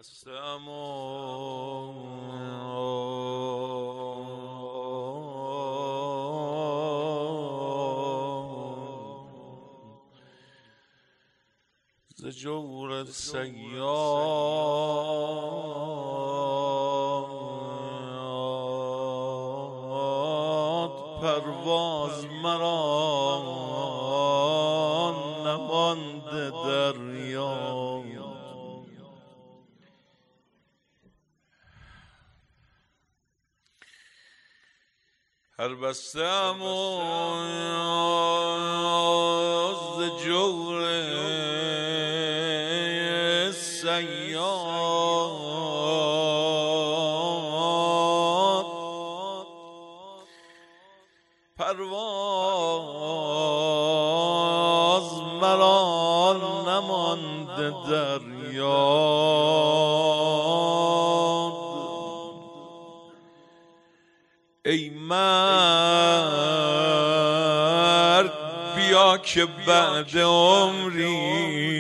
بستم ز جور صیاد پرواز مرا نمانده در یاد. هر بستم ز جور صیاد پرواز مرا نمانده در یاد. ای مرد بیا که بعد عمری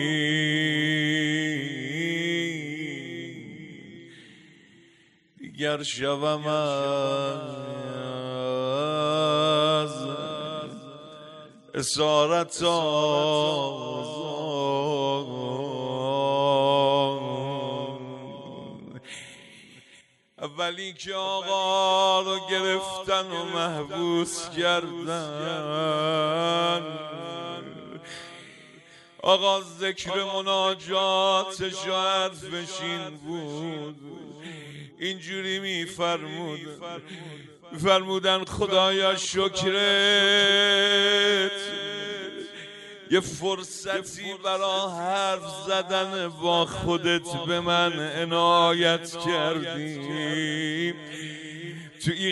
دیگر شوم از اسارت آزاد. اولی که آقا رو گرفتن و محبوس کردن، آقا ذکر مناجاتش و حرفش این بود، اینجوری میفرمودن خدایا شکرت یه فرصتی برا حرف زدن با خودت به من عنایت کردی. تو این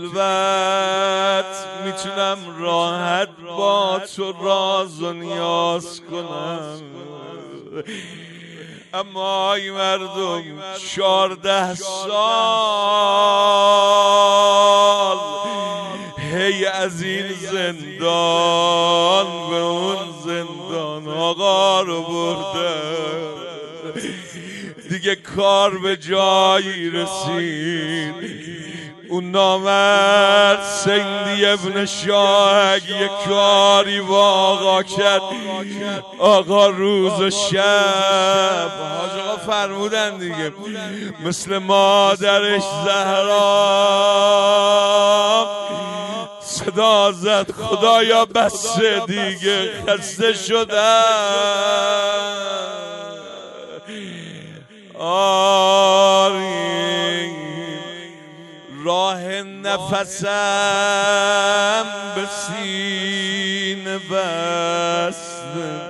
خلوت میتونم راحت با تو راز و نیاز کنم، اما ای مردم 14 سال هی از این زندان به اون زندان آقا رو برده، دیگه کار به جایی رسید. اون نامرد سیندی ابن شاه یه کاری با آقا کرد، آقا روز و شب حاج آقا فرمودن دیگه مثل مادرش زهرا صدا زد خدایا بسه دیگه خسته شدم. آری راه نفسم به سینه بسته،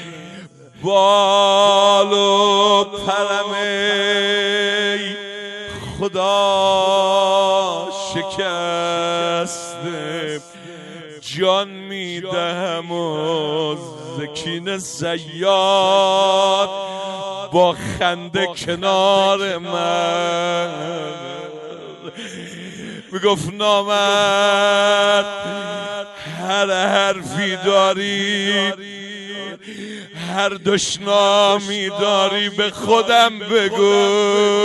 بال و پرم ای خدا شکسته، جان میدهم و زکین صیاد با خنده کنار من میگفت نامرد هر حرفی داری هر دشنامی داری به خودم بگو،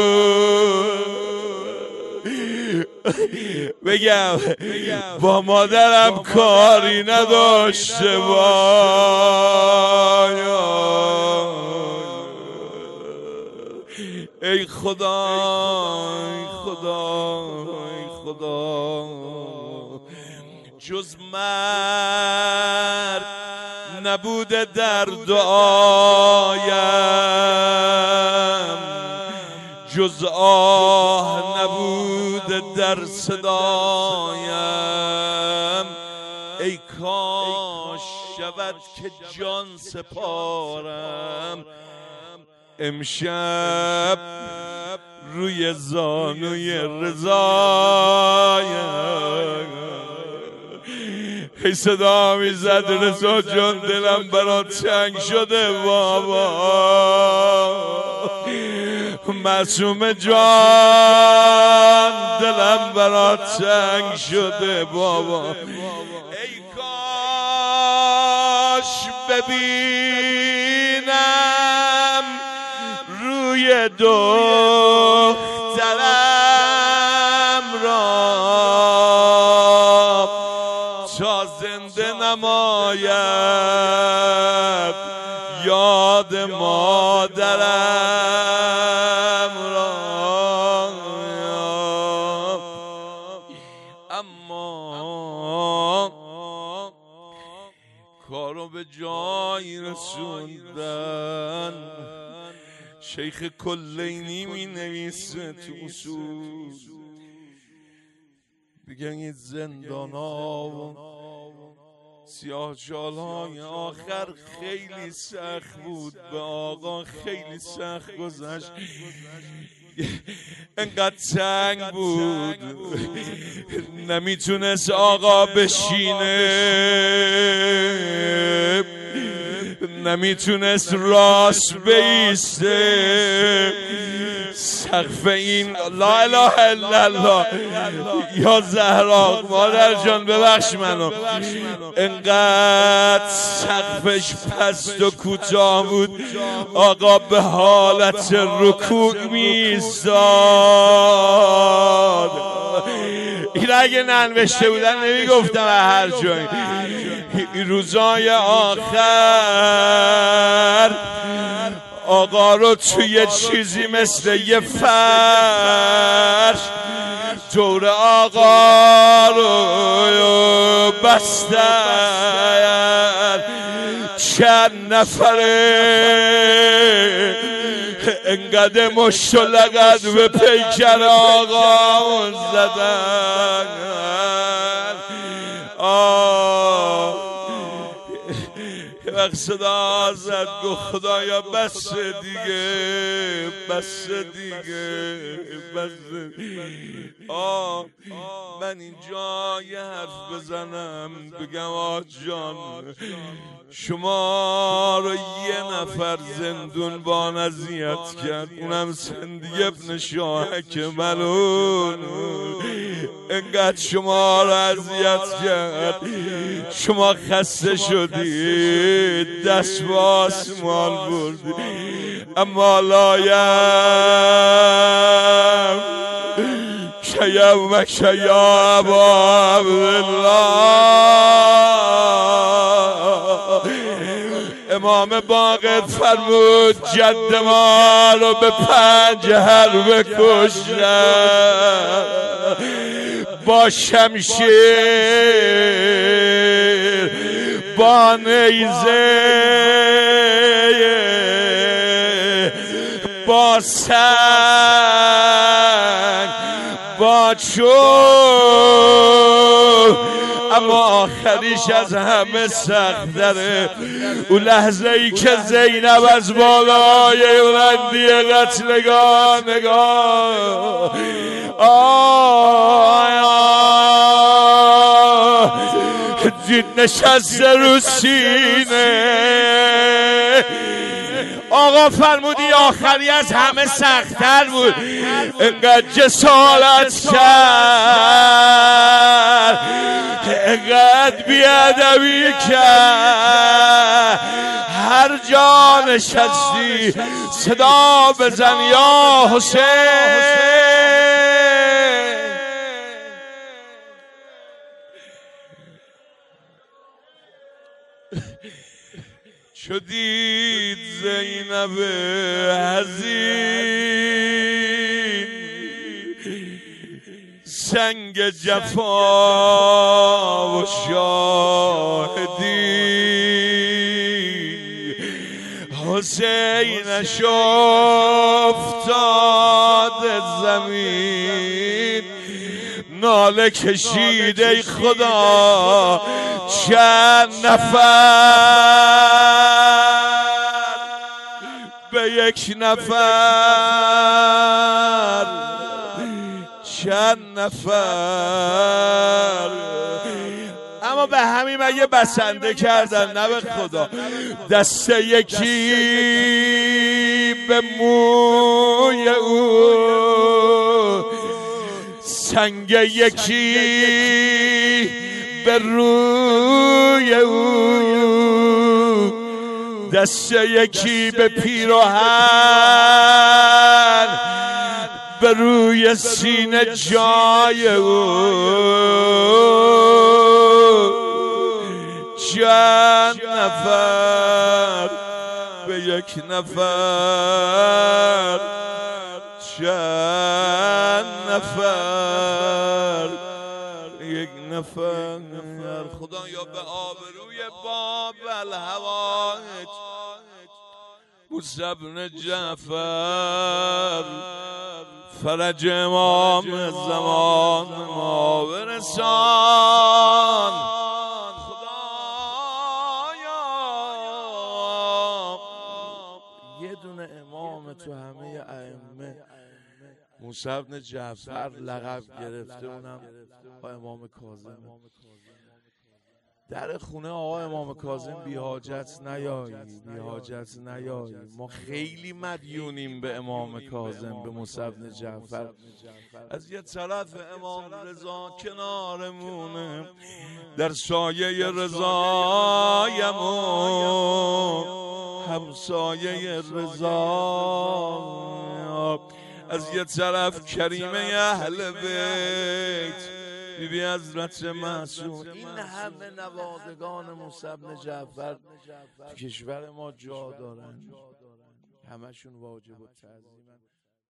بگم با مادرم کاری نداشته باید. ای خدا ای خدا ای خدا جز مرد نبوده در دعایم، جز آه نبوده در صدایم. ای کاش شود که جان سپارم امشب روی زانوی رضایم. ای صدا میزد رضا جان دلم برات تنگ شده بابا، معصوم جان دلم برات تنگ شده بابا. ای کاش ببینم روی روی دخترم را تا زنده نماید یاد مادرم را. اما کارو به جایی رسوندن. شیخ کلینی می نویسه تو اصول، دیگه این زندان ها و سیاه چالهای آخر خیلی سخت بود، به آقا خیلی سخت گذشت، انقدر تنگ بود نمیتونست آقا بشینه، نمیتونست راست بیسته. سقف این لا اله الا الله یا زهرا مادر جان ببخش منو، انقدر سقفش پست و کوتاه بود آقا به حالت رکوع می‌ایستاد. این اگه ننوشته بودن نمیگفتم هر جایی. روزای آخر آقا رو توی چیزی مثل یه فرش دور آقا رو بستن. چند نفره انقدر مشت و لگد به پیکر آقا زدن. وقت صدا زد گفت خدایا بس دیگه، بس دیگه، بس. من اینجا یه حرف بزنم بگم آج جان شما رو یه نفر زندون بان اذیت کرد، اونم سندی ابن شاهک ملعون، انقدر شما رو اذیت کرد شما خسته شدید، دست به آسمان بردید. اما لایم که یومک یا ابا عبدالله. امام باقر فرمود جد ما رو به 5 حرب کشتن، با شمشیر، با نیزه، با سنگ، با چوب. اما آخریش از همه سخت داره اون لحظه ای که زینب از بالای بلندی قتلگاه نگاه دید نشسته رو سینه. آقا فرمودی آخری از همه سخت‌تر بود، انقدر جسارت کرد، انقدر بیادبی کرد. هر جا نشستی صدا بزن یا حسین. چو دید زینب حزین سنگ جفا و شاهدی، حسینش افتاد زمین ناله کشید ای خدا چند نفر به یک نفر، چند نفر. اما به همین مگه بسنده کردن؟ نه به خدا. دست یکی به موی او، سنگ یکی به روی او، دست یکی به پیراهن به روی سینه جای او چند نفر به یک نفر چند نفر یک نفر خدایا به آبروی باب الهوایج موسی بن جعفر فرج امام زمان ما برسان خدایا یه دونه امام تو همه ائمه موسی بن جعفر لقب گرفته، اونم با امام کاظم. در خونه آقا امام کاظم بی حاجت نیایی، بی حاجت نیایی. ما خیلی مدیونیم به امام کاظم، به موسی بن جعفر. از یه طرف امام رضا کنارمونه، در سایه رضایمون همسایه رضا. از یه طرف کریمه اهل بیت بیبی حضرت معصوم. این همه نوادگان موسی بن جعفر تو کشور ما جا دارن، همشون واجب التعظیمن.